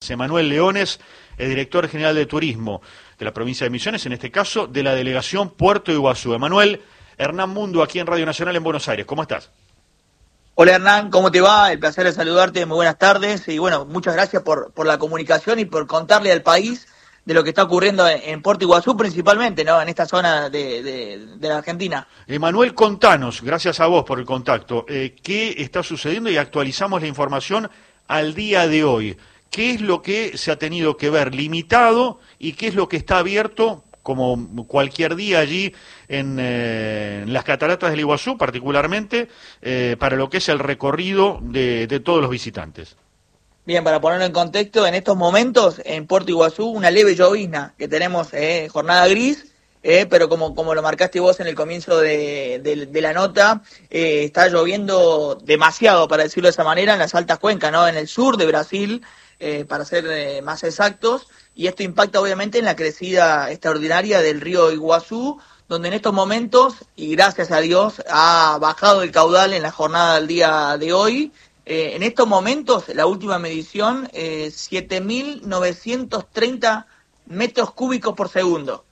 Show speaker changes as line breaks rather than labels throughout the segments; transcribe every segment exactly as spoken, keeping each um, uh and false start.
Emanuel Leones, el director general de turismo de la provincia de Misiones, en este caso de la delegación Puerto Iguazú. Emanuel, Hernán Mundo, aquí en Radio Nacional en Buenos Aires. ¿Cómo estás?
Hola Hernán, ¿cómo te va? El placer de saludarte, muy buenas tardes y bueno, muchas gracias por, por la comunicación y por contarle al país de lo que está ocurriendo en, en Puerto Iguazú principalmente, ¿no? En esta zona de, de, de la Argentina.
Emanuel, contanos, gracias a vos por el contacto, eh, ¿qué está sucediendo? Y actualizamos la información al día de hoy. ¿Qué es lo que se ha tenido que ver limitado y qué es lo que está abierto como cualquier día allí en, eh, en las cataratas del Iguazú, particularmente eh, para lo que es el recorrido de, de todos los visitantes?
Bien, para ponerlo en contexto, en estos momentos en Puerto Iguazú una leve llovizna, que tenemos eh, jornada gris, eh, pero como, como lo marcaste vos en el comienzo de, de, de la nota, eh, está lloviendo demasiado, para decirlo de esa manera, en las altas cuencas, ¿no? En el sur de Brasil, eh, para ser eh, más exactos, y esto impacta obviamente en la crecida extraordinaria del río Iguazú, donde en estos momentos, y gracias a Dios, ha bajado el caudal en la jornada del día de hoy. Eh, en estos momentos, la última medición, eh, siete mil novecientos treinta metros cúbicos por segundo.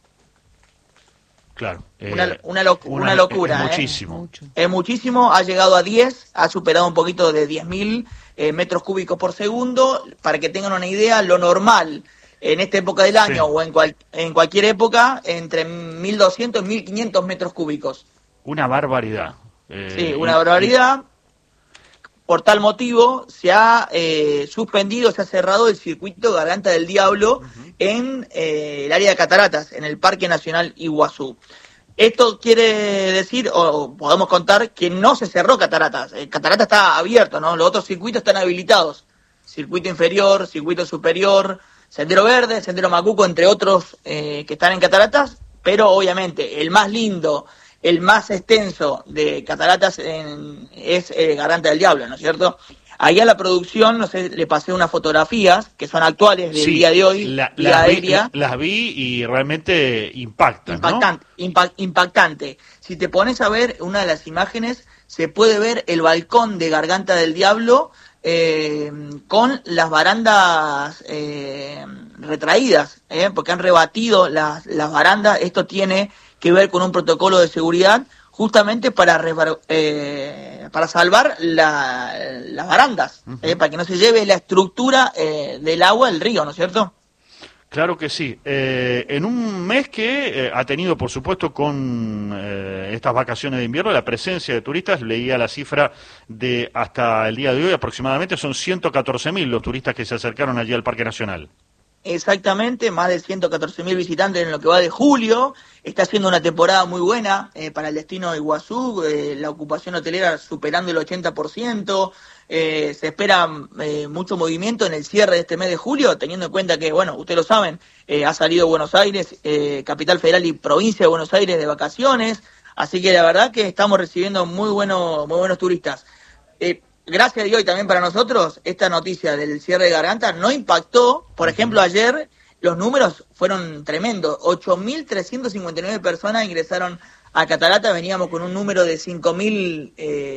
Claro. Eh,
una, una, loc
una,
una locura.
Es muchísimo.
¿eh? Es muchísimo, ha llegado a diez, ha superado un poquito de diez mil eh, metros cúbicos por segundo. Para que tengan una idea, lo normal en esta época del año sí. o en, cual, en cualquier época, entre mil doscientos y mil quinientos metros cúbicos.
Una barbaridad.
Eh, sí, una y, barbaridad. Y... Por tal motivo, se ha eh, suspendido, se ha cerrado el circuito Garganta del Diablo uh-huh. en eh, el área de cataratas, en el Parque Nacional Iguazú. Esto quiere decir, o podemos contar, que no se cerró Cataratas. El Cataratas está abierto, ¿no? Los otros circuitos están habilitados. Circuito inferior, circuito superior, Sendero Verde, Sendero Macuco, entre otros eh, que están en Cataratas, pero obviamente el más lindo, el más extenso de Cataratas en, es eh, Garganta del Diablo, ¿no es cierto? Ahí a la producción, no sé, le pasé unas fotografías que son actuales del sí, día de hoy,
la,
día
las,
aérea.
Vi, las vi y realmente impactan,
impactante,
¿no?
Impact, impactante. Si te pones a ver una de las imágenes, se puede ver el balcón de Garganta del Diablo eh, con las barandas eh, retraídas, eh, porque han rebatido las, las barandas. Esto tiene que ver con un protocolo de seguridad justamente para eh, para salvar la, las barandas, uh-huh. eh, para que no se lleve la estructura eh, del agua del río, ¿no es cierto?
Claro que sí. Eh, en un mes que eh, ha tenido, por supuesto, con eh, estas vacaciones de invierno, la presencia de turistas, leía la cifra de hasta el día de hoy, aproximadamente son ciento catorce mil los turistas que se acercaron allí al Parque Nacional.
Exactamente, más de ciento catorce mil visitantes en lo que va de julio. Está siendo una temporada muy buena eh, para el destino de Iguazú, eh, la ocupación hotelera superando el ochenta por ciento. Eh, se espera eh, mucho movimiento en el cierre de este mes de julio, teniendo en cuenta que, bueno, ustedes lo saben, eh, ha salido Buenos Aires, eh, Capital Federal y Provincia de Buenos Aires de vacaciones, así que la verdad que estamos recibiendo muy, bueno, muy buenos turistas. Eh, Gracias a Dios y también para nosotros, esta noticia del cierre de Garganta no impactó. Por ejemplo, ayer los números fueron tremendos. ocho mil trescientas cincuenta y nueve personas ingresaron a Cataratas. Veníamos con un número de cinco mil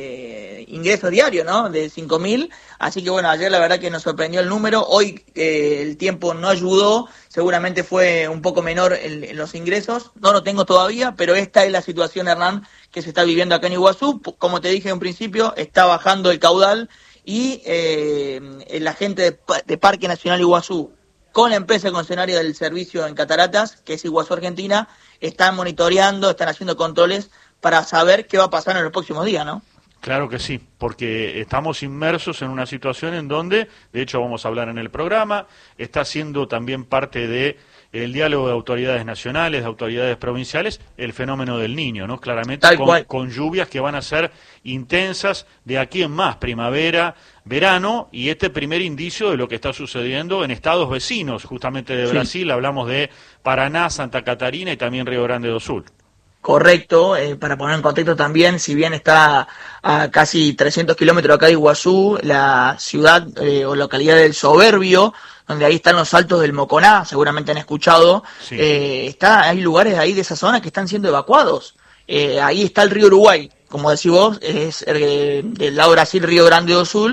eh, ingresos diarios, ¿no? De cinco mil. Así que bueno, ayer la verdad que nos sorprendió el número. Hoy eh, el tiempo no ayudó. Seguramente fue un poco menor en, en los ingresos. No lo tengo todavía, pero esta es la situación, Hernán, que se está viviendo acá en Iguazú. Como te dije en principio, está bajando el caudal y eh, la gente de, de Parque Nacional Iguazú, con la empresa concesionaria del servicio en Cataratas, que es Iguazú Argentina, están monitoreando, están haciendo controles para saber qué va a pasar en los próximos días, ¿no?
Claro que sí, porque estamos inmersos en una situación en donde, de hecho vamos a hablar en el programa, está siendo también parte de el diálogo de autoridades nacionales, de autoridades provinciales, el fenómeno del Niño, ¿no? Claramente con, con lluvias que van a ser intensas de aquí en más, primavera, verano, y este primer indicio de lo que está sucediendo en estados vecinos, justamente de Brasil, sí. Hablamos de Paraná, Santa Catarina y también Río Grande do Sul.
Correcto, eh, para poner en contexto también, si bien está a casi trescientos kilómetros acá de Iguazú, la ciudad eh, o localidad del Soberbio, donde ahí están los Altos del Moconá, seguramente han escuchado, sí. eh, está, hay lugares ahí de esa zona que están siendo evacuados. Eh, ahí está el río Uruguay, como decís vos, es eh, del lado Brasil, Río Grande do Sul,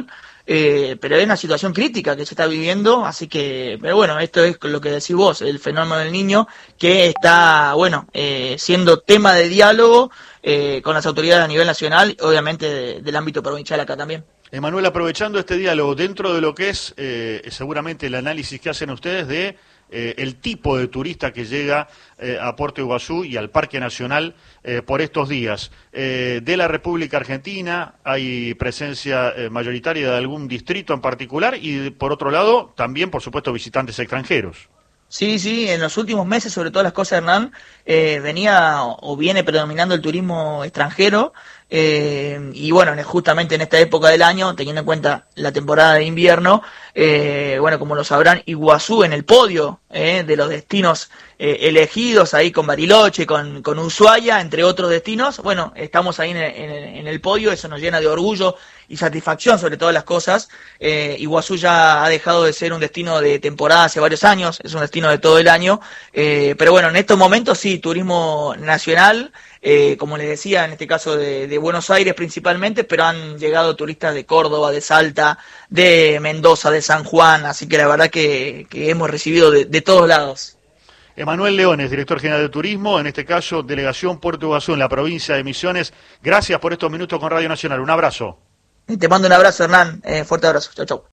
eh, pero es una situación crítica que se está viviendo, así que, pero bueno, esto es lo que decís vos, el fenómeno del Niño, que está, bueno, eh, siendo tema de diálogo eh, con las autoridades a nivel nacional, obviamente de, del ámbito provincial acá también.
Emanuel, aprovechando este diálogo, dentro de lo que es eh, seguramente el análisis que hacen ustedes de eh, el tipo de turista que llega eh, a Puerto Iguazú y al Parque Nacional eh, por estos días, eh, de la República Argentina, hay presencia eh, mayoritaria de algún distrito en particular y, por otro lado, también, por supuesto, visitantes extranjeros.
Sí, sí, en los últimos meses, sobre todas las cosas, Hernán, eh, venía o viene predominando el turismo extranjero, eh, y bueno, justamente en esta época del año, teniendo en cuenta la temporada de invierno, eh, bueno, como lo sabrán, Iguazú en el podio eh, de los destinos eh, elegidos, ahí con Bariloche, con, con Ushuaia, entre otros destinos, bueno, estamos ahí en el, en, el, en el podio, eso nos llena de orgullo y satisfacción sobre todas las cosas. eh, Iguazú ya ha dejado de ser un destino de temporada hace varios años, es un destino de todo el año, eh, pero bueno, en estos momentos sí, turismo nacional, eh, como les decía, en este caso de, de Buenos Aires principalmente, pero han llegado turistas de Córdoba, de Salta, de Mendoza, de San Juan, así que la verdad que, que hemos recibido de, de todos lados.
Emanuel Leones, director general de Turismo, en este caso, Delegación Puerto Iguazú en la provincia de Misiones. Gracias por estos minutos con Radio Nacional. Un abrazo.
Te mando un abrazo, Hernán. Eh, fuerte abrazo. Chau, chau.